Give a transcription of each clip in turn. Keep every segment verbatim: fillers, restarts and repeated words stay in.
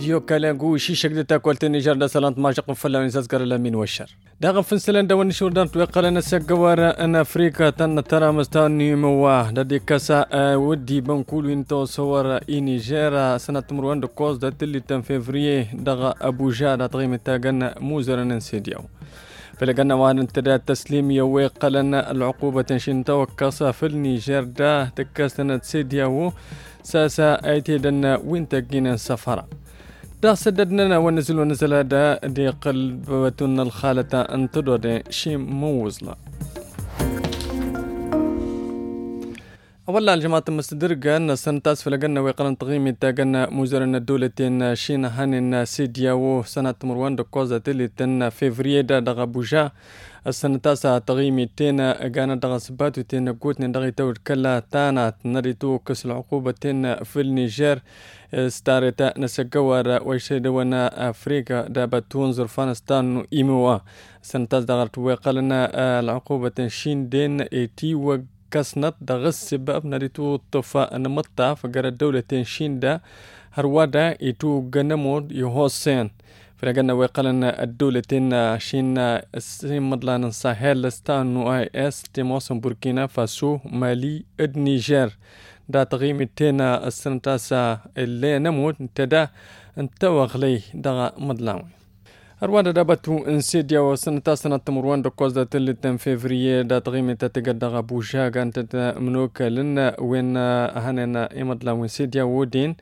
استديو كالاغو شي شكل تاكل النيجر دا سلانت ما جقم فلا ونزاز قال الامين والشر داغ فنسلان دا ونشور دار توقال انا سقوار ان افريقيا تن ترى مستاني موا ددي كاسا ودي بنقول انتو صور نيجر سنه مروان دو كوز دا تلي تن فيفري داغ ابو جاد تغيم تاغن موزر نسيديو فلقنا وان انتدى التسليم يوي قلنا العقوبة تنشين توكاسا في النيجر دا تكاسنا تسيديو ساسا ايتي دنا وين تقينا السفرة دا سددنا ونزل ونزل دا دي قلبتنا الخالة انتدو دي شي موزلا أولا الجماعة المستدرقة أن سنتاس فلقنا ويقرن تغيمي تاقنا موزرنا الدولتين شين هانين سيدياو سنة مروان دو كوزا تلي تن فيفريي دا دغا بوجا السنتاسا تغيمي تينا قانا دغا سباتو تينا قوتني دغي تاود كلا تانا نريتو كس العقوبة تينا في النيجر ستارتا نسقوار ويشيدونا أفريقيا دابا تونزر فانستان إيموا سنتاس دغرت ويقلنا العقوبة شين دين ايتي وق كسنت دغس سبب نريتو طفا نمطا فقر الدولة شين دا هروادا يتو غنمود يهوسين فرقنا ويقلنا الدولة شين سيم مدلان ساحل لستان اي اس تيموس بوركينا فاسو مالي اد نيجر دا تغيمي تينا السنتاسا اللي نمود تدا انتوغلي دغا مدلاوي أروادا دابتو انسيديا وسنتا سنة مروان دو كوزا تلي تن فيفريي دا تغيمي تتقدغ بوشا كانت منوكا لنا وين هانينا إمدلا وانسيديا ودين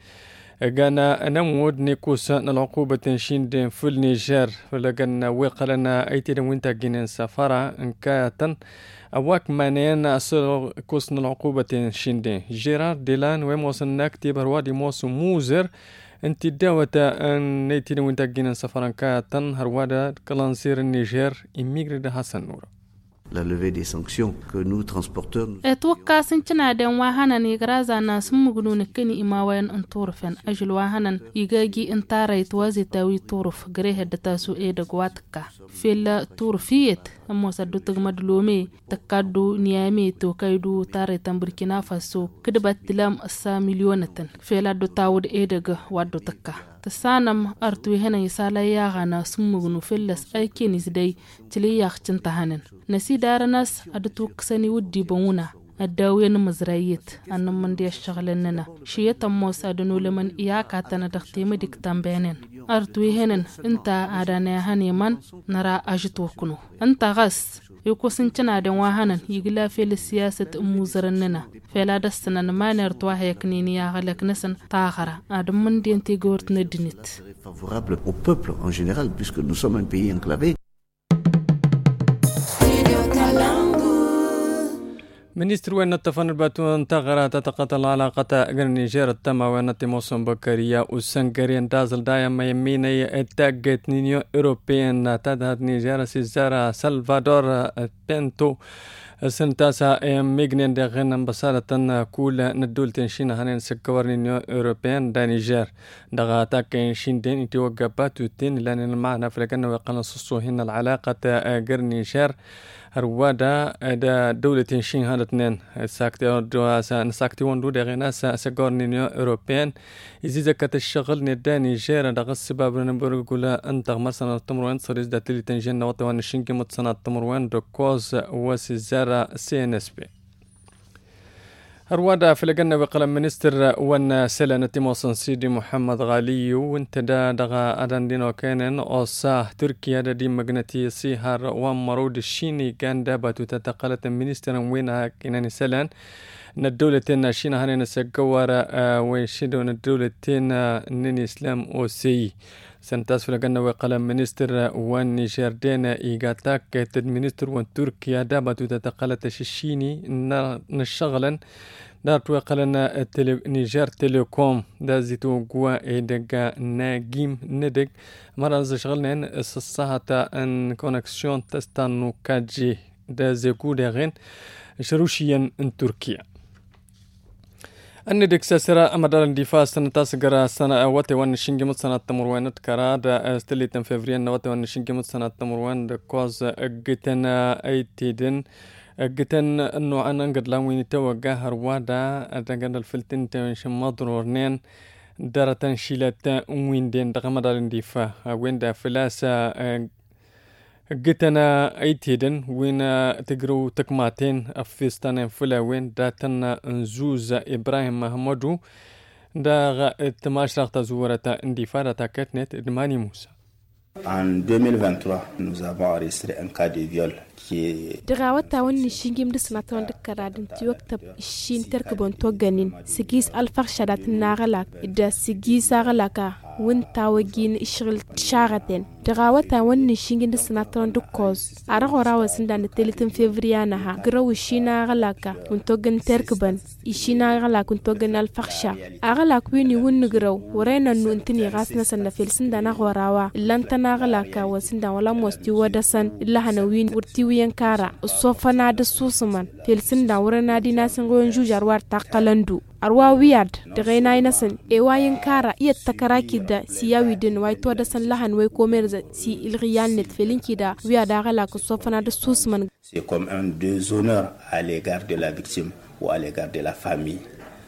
قانا نمود نيكوسا العقوبة تنشين دين في النيجر ولقنا ويقلنا ايتي وين تاقين سفارة انكايتا أواك مانين أصل كوسن العقوبة تنشين دين جيرار ديلان ويموسن ناكتب روادي موسو موزر انت داوتا ان نيتي وين تاقين سفران كاتن هروادا كلانسير النيجر اميغري دا حسن نورا la levée des sanctions que nous transporteurs اتوقع سنتنا دن واهانا نيغرازا ناس مغنون كني اماوين انطورفن اجل واهانا يغاجي انتاري توازي تاوي طورف غريه دتاسو اي دغواتكا فيلا طورفيت امو سدو تغمدلومي تكادو نيامي تو كايدو تاري تمبركينا فاسو كدبات دلام اسا مليونتن فيلا دو تاود اي دغ وادو تكا تسانم أرتوي هنا يسالا ياغانا سمغنو فلس أي كينيس داي تلي ياخشن تهانن نسي دارناس أدتو كساني ودي بونا الداوين مزرايت أنا من دي الشغلننا شيء تموس أدنو لمن إياكا تندختي مدك تنبينن أرتوي هنا انت أدانا هاني من نرى أجتوكنو انت غس يوكو سنتنا دن واهانا يقلا في السياسة موزرننا فلا دستنا ما نرتواه يكنيني ياغلق نسن تاغرا أدم من دي انتي غورت ندنت favorable au peuple en général puisque nous sommes un pays enclavé. منستر وين التفن الباتون تغرى تتقتل علاقة النيجر التما وين تيموسون بكريا وسنغريان دازل دايا ما يميني اتاقت نينيو اوروبيان تدهد نيجر سيزارا سلفادور بنتو سنتاسا ميغنين دغن بسالة كول ندول تنشين هانين سكور نينيو اوروبيان دا نيجر دغا تاكين شين دين يتوقباتو تين لان المعنى فلقنا ويقلن صصو هنا العلاقة غير نيجر هروادا دا دولة شين هذا اثنين ساكتي دو ساكتي وندو دغنا سكور نينيو اوروبيان إذا زكت الشغل ندا نيجر دغ السبب نبرغولا انت مثلا تمروان صريز دا تلي تنجن نوطوان شينكي متصنع تمروان دو كوز وسيزارا سي ان اس بي هروادا فلقنا وقلم منستر وان سلانة تيموسن سيدي محمد غالي وانت دا دغا ادان دينو كانن اوسا تركيا دا دي مغنتي سيهار وان مرود الشيني كان دابتو تتقلت منستر وينها كناني سلان ندولتين شينا هاني نسقوار ويشيدون الدولتين نيني اسلام او سي سنتاس فلقنا وقلم منستر وان نيجر دينا ايغاتاك تد منستر وان تركيا دابتو تتقلت شيشيني نشغلا دارت وقلنا التلي... نيجر تيليكوم دا زيتو قوى ايدقا ناقيم ندق مرة شغلنا الساعة ان كونكسيون تستانو كاجي دا زيكو داغين شروشيا ان تركيا أن ديك ساسرا أمدار الدفاع سنة تاسقرا سنة أوتي وان شنجي مت سنة تمروان تكرا دا استلي تن فبراير نوتي وان شنجي مت سنة تمروان دا كوز أجتنا أي تيدن أجتن إنه أنا قد لاوين توجه هروادا أتجد الفلتين تمشي مضرورنين درة شيلة وين دين دغمد الاندفاع وين دا فلاسة قتنا ايتيدن وين تقرو تكماتين افيستان فلا وين داتنا نزوز ابراهيم محمودو دا تماش رغتا زورة اندفاع تاكتنت ادماني موسى. En deux mille vingt-trois, nous avons enregistré un cas de viol qui est... دغاوتا وني شينجيم دسناتون دكرادن تيوكتب الشين تركبون توغنين سيجيس الفرشادات الناغلاك إدا سيجيس أغلاكا وين تاوغين إشغل تشاغتين دغاوتا وني شينجيم دسناتون دكوز أرغو راو سندان التلتين فيفريانها غرو الشينا أغلاكا وين توغن تركبن الشينا أغلاك وين توغن الفرشا أغلاك ويني ون نغرو ورينا نو انتني غاسنا سنفيل سندان أغو راوا اللانتنا أغلاكا وسندان ولا موستي ودسن إلا هنوين ورتيوي yankara sofa na da susuman filsin da wurin na dina sun goyon jujarwar takalandu arwa wiyad da gaina ina san e wayin kara iya takaraki da siyawi din wai to da san lahan wai komer za si ilriyan net felinki da wiya da gala ku sofa na da susuman c'est comme un déshonneur à l'égard de la victime ou à l'égard de la famille.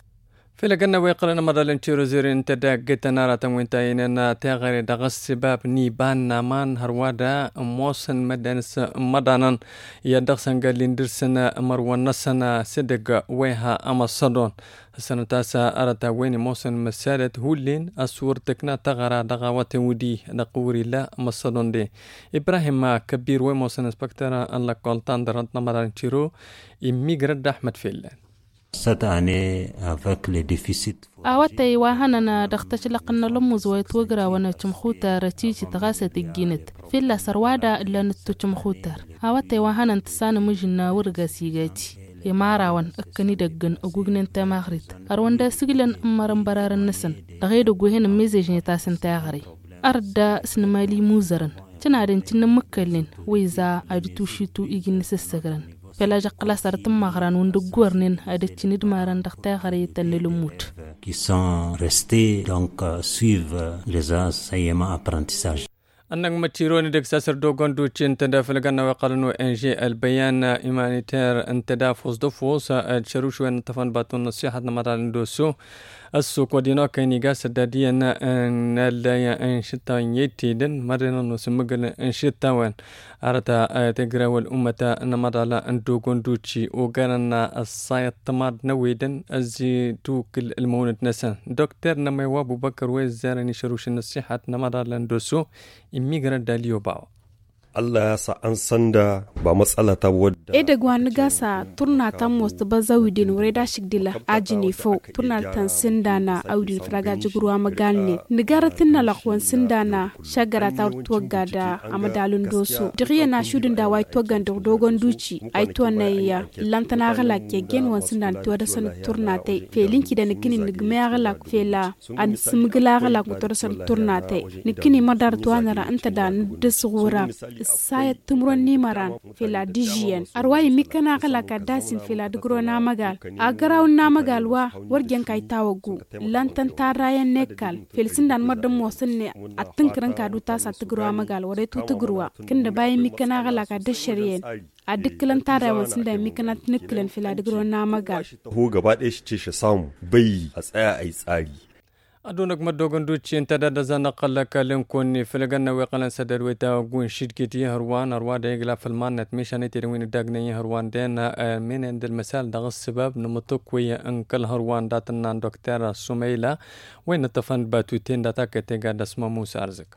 فيلقنا ويقلنا مرة لنشيرو زيرين تداقت نارا تموينتاين تاغري دغس سباب نيبان نامان هروادا موسن مدانس مدانان يدغسن قالين درسن مروان نسنا سدق ويها اما صدون السنة تاسا أرتا وين موسن مسالة هولين أسور تكنا تغرى دغاوات ودي نقوري لا مصدون دي إبراهيم كبير وموسن اسبكترا أن لقالتان درانتنا مرة لنشيرو إميقرد أحمد فيلان. Cette année, avec les déficits. awatay wahanana dakhtashlaqna lumuz way twagra wana chumkhuta rachichi tagasat ginit filla sarwada illa ntu chumkhutar awatay wahanan tsana mujina wurga sigati imarawan akkani daggan agugnin tamagrit arwanda siglan amaran bararan nasan dagaydo gohen message ta san taagari arda snamali muzaran tanadan tin makkallin wayza aditu shitu igin sasagran فلا جقلا صارت مغران وندقورنين أدتشني دمارن دختي غريت الليلموت. Qui sont restés donc suivent les enseignements apprentissages. أنك متشيروني دك ساسر دوغون دوتشين تدافلقنا وقالنو إنجي البيان إيمانيتير انتدا فوز دفوز الشروش وين تفن باتون نصيحة نمرال ندوسو السوق ودينو كينيغا سدادينا ان الدايا انشتا يتيدن مرنا نسمقل انشتا وين أرتا تقرا والأمة نمرال اندوغون دوتشي وقالنا الصايت تماد نويدن ازي توكل المونة نسان دكتور نمي وابو بكر ويزارني شروش النصيحة نمرال ندوسو immigrant dalio bawa Allah ya sa an sanda ba matsala ta wadda e da gwan gasa turna ta most bazawidin wureda shigdila ajini fo turna tan sindana audin fraga jigruwa magalne nigaratin na lakwan sindana shagara ta tuwagada amadalun doso diriya na shudin da wai tuwagan da dogon duci ai to ya lantana gala ke gen wan sindan to da san turna tai felinki da nikini nigme gala fela an simgila gala ko to da san turna tai nikini madar to anara anta da disgura sayat tumron nimaran fila dijian arwai mikana kala kadasin fila dugro na magal agaraw na magal wa wargen kai tawagu lantan tarayan nekal felsindan madam mosanne attinkran kadu ta satgro magal wore tutugruwa kinda bayin mikana kala kadasharien a dukkan tarawan sinda mikana tniklan fila dugro na magal ho gaba ɗaya shi ce shi samu bai a tsaya ai tsari أدونك مدوغن دوتشي انت دا زانا قلك لنكوني فلقنا ويقلن سدر ويتا وقون شدكتي هروان هروان دا يقلا في المانة ميشاني تيروين داقني هروان دينا من عند المسال دا السبب نمتوك ويا انكل هروان داتنا دكتورة سميلة وين التفن باتوتين دا تاكتي قاد اسمه موسى أرزك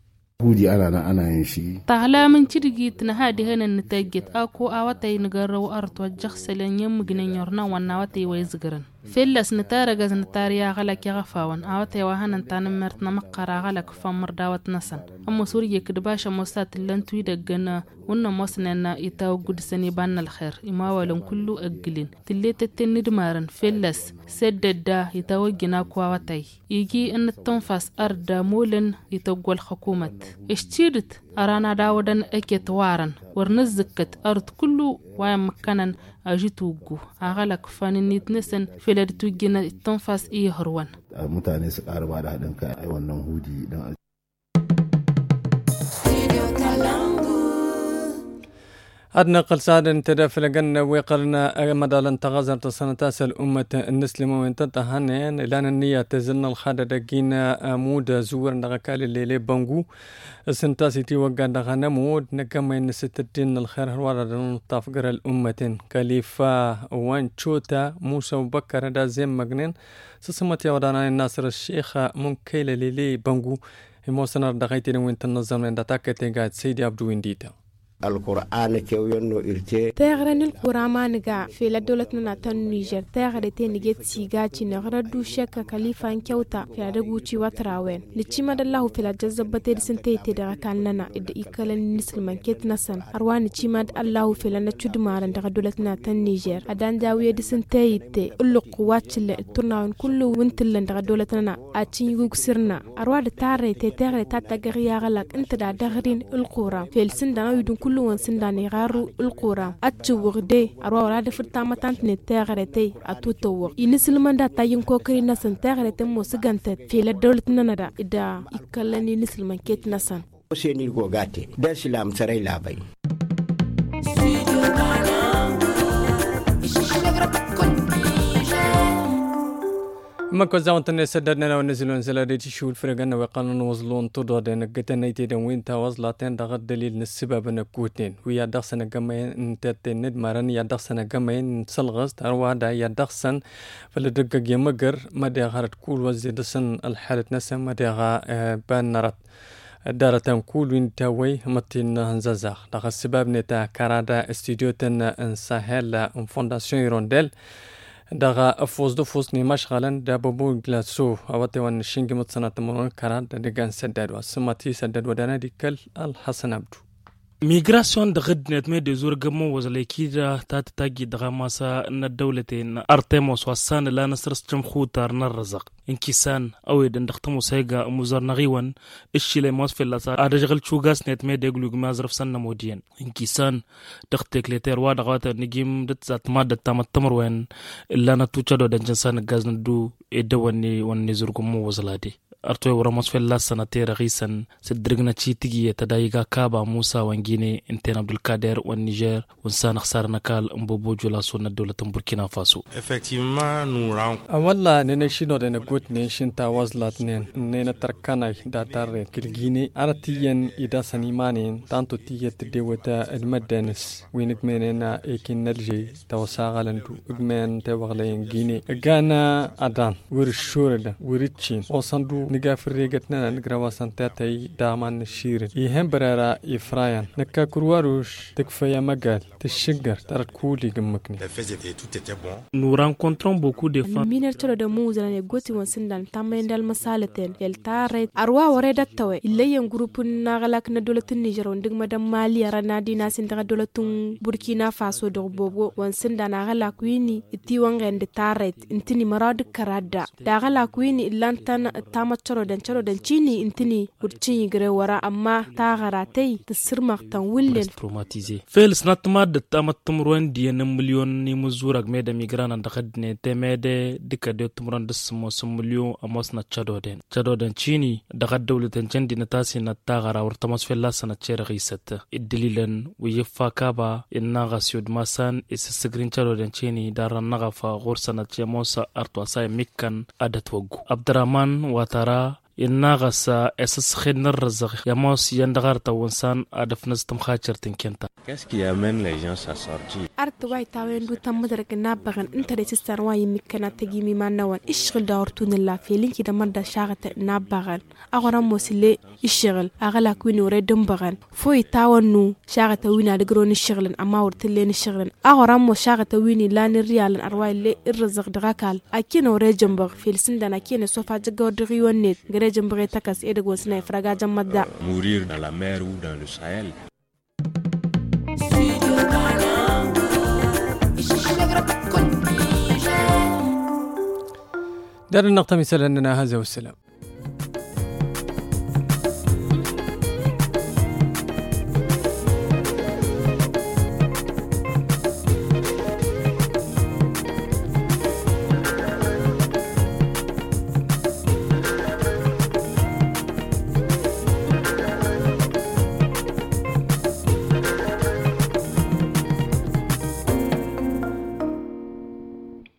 هودي أنا أنا أنا ينشي تعالى من ترجيت نهادي هنا نتاجت أكو أواتي نجرو أرت وجخس لين يوم جنيورنا ونواتي ويزجرن فيلس نتارا جز نتاريا غلك يغفاون أواتي وهنا نتان مرتنا مقرا غلك فمر داوت نسن أما سوريا كدباشا موسات اللي نتوي دجنا ونا موسنا يتاو جود سني بان الخير إما ولهم كله أجلين تليت التند مارن فيلس سدد دا يتاو جنا كواتي يجي أن التنفس أرد مولن يتوجو الحكومة اشتيرت أرانا داودن أكيت وارن ورنزكت أرد كله ويا مكانا أجيتوجو أغلق فانيت نسن في لدتو جنا التنفس إيه هروان mutane su ƙara ba da haɗin kai a wannan hudi don أدنى قل سعد انتداف لقنا ويقلنا مدالا تغازر تصنتاس الأمة النسلم وين تتهنين لان النية تزلنا الخادة دقينا مود زور نغكال الليلي بانجو سنتاسي تي وقا دغانا مود نقام ينست الدين الخير هوارد نطافقر الأمة كاليفا وان تشوتا موسى وبكر دا زين مغنين سسمت يودانا الناصر الشيخ منكيل الليلي بانجو موسنار دغايتين وين تنظم لان داتاكتين قاعد سيدي عبدو وينديتا القرآن كيوينو إرتي تغرن القرآن نجا في لدولة ناتن نيجر تغرتي نجت سيجاتي نغردو شك كليفا كيوتا في لدغوتي وتراوين لتشيما الله في لجذب تيرسنتي تدغ كاننا إد إيكالن نسل من كيت نسن أروان تشيما الله في لنتشد مارن دغدولة ناتن نيجر أدان داوية دسنتي تي أولو قوات اللي الترناون كله وانتلن دغدولة نا أتين يوغ سرنا أروان تاري تي تغري تاتغريا غلق انت دا دغرين القرآن في السندنا يدون كل وانسنداني غارو القرى اتشوغ دي اروا دا فرتا ماتانت نتاغرتي اتوتو ينسلمان دا تايم كوكري نسن تاغرتي مو سغانتت في لدولتنا ندا ادا يكلني نسلمان كيت نسن سيني غوغاتي دا سلام سراي لاباي ما كوزاون تني سددنا ونزلون زلادتي شو الفرقنا وقانون وصلون تضاد نقتنا يتدن وين توصلاتين دغد دليل السبب نكوتين ويا دخسنا جمعين تتند مرن يا دخسنا جمعين سلغز تروى دا يا دخسن فلدقق يمجر ما دغرت كل وزيد سن الحالة نسم ما دغا بان نرت دارتان كل وين تاوي متين هنزازخ دغ السبب نتا كرادا استوديو تن ان ساهل فونداسيون يروندل دغا افوز دو فوز ني مشغلن دا بوبو غلاسو اوتي وان شينغ متصنات مون كاران دغان سداد وسماتي سداد ودانا ديكل الحسن عبدو ميغراسيون دغد نتمي دي زور غمو وزليكيدا تات تاغي دغاماسا ان الدولتين ارتيموس وسان لا نسرستم خوتار نرزق انكسان او يدن دختمو سيغا مزار نغيوان الشيلي موس في اللاسا ادجغل تشوغاس نتمي دغلوغ مازرف سن مودين انكسان دختك ليتر وا دغوات نجيم دتزات ما دتام تمروين الا نتوچدو دنجسان غازندو ادواني وني زور غمو وزلادي أرتوي ورموس في الله سنتين رئيسا سدرجنا تشيتيجي تدايجا كابا موسى وانجيني انتين عبد القادر والنيجر ونسان خسار نكال امبوبو جلاسو ندولة بوركينا فاسو. أولا ننشينو دين قوت نيشين تاوازلات نين نين تركانا داتار كالجيني أرتيين إدا سنيمانين تانتو تيجي تديوتا المدانس وينك مننا ايكين نلجي توساغالندو اجمان تاوغلين جيني اجانا ادان ورشوردا وريتشين وصندو نقاف الريقتنا نقروا سنتاتي دامان الشيرين يهم برارا إفرايان نكا كرواروش تكفيا مقال تشجر ترد كولي قمكني. Nous rencontrons beaucoup de femmes. Miner tolo da muzana ne goti wansindan tamendal masalaten el tare arwa wareda tawe illayen grupun nagalak na dolatin Niger on digma da Mali arana dina sin daga dolatun Burkina Faso do bobo wansindan nagalak wini iti wangende tare intini marad karada dagalak wini illantan tama choro dan choro dan chini intini burcini gre wara amma ta garatay tsirmaq tan willen traumatisé fel snatmad tamat tumruan diyan million ni muzurak meda migrana ndakadne temede dikade tumran desmo million amos na chadoden chadoden chini daga dawlatan jandi natasi na tagara wartamas fella sana cher ghisat idlilan wifa kaba inna gasyud masan issigrin chadoden chini daran nagafa gorsana chemosa artwasa mikkan adat wagu abdurrahman watara الناغسا اساس خدنا الرزق يا موس يندغار توانسان ادف نزتم خاطرتن كنتا qu'est-ce qui amène les gens à sortir ارت واي تاوين دو تمدرك نابغن انت ريسستر واي مكنا تجيمي ما نوان اشغل دورتون الله في لينكي دمد شاغت نابغن اغرا موسلي الشغل اغلا كوين وريدم بغن فوي تاونو شاغت وينا دغرون الشغل اما ورتلين الشغل اغرا مو شاغت ويني لان الريال ارواي لي الرزق دغاكال اكين وريجمبغ في السندنا كين سوفا جغو دغيونيت جمبري تاكاس ايدغو سناي فراغا جمدا mourir dans la mer ou dans le Sahel. دار النقطة مثال أننا هذا والسلام.